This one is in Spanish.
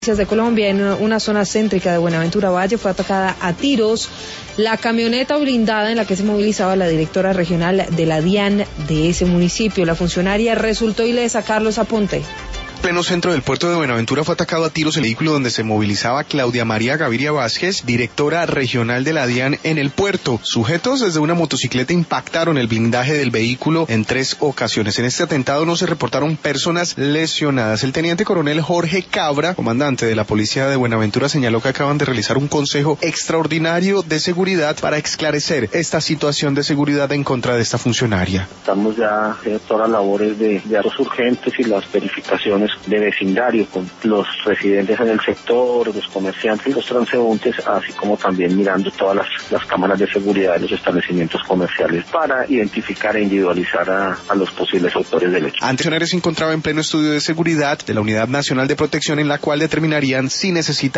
De Colombia, en una zona céntrica de Buenaventura Valle, fue atacada a tiros la camioneta blindada en la que se movilizaba la directora regional de la DIAN de ese municipio. La funcionaria resultó ilesa. Carlos Aponte. En pleno centro del puerto de Buenaventura fue atacado a tiros el vehículo donde se movilizaba Claudia María Gaviria Vázquez, directora regional de la DIAN en el puerto. Sujetos desde una motocicleta impactaron el blindaje del vehículo en 3 ocasiones. En este atentado no se reportaron personas lesionadas. El teniente coronel Jorge Cabra, comandante de la policía de Buenaventura, señaló que acaban de realizar un consejo extraordinario de seguridad para esclarecer esta situación de seguridad en contra de esta funcionaria. Estamos ya haciendo todas las labores de los urgentes y las verificaciones de vecindario con los residentes en el sector, los comerciantes y los transeúntes, así como también mirando todas las cámaras de seguridad de los establecimientos comerciales para identificar e individualizar a los posibles autores del hecho. Antes se encontraba en pleno estudio de seguridad de la Unidad Nacional de Protección, en la cual determinarían si necesita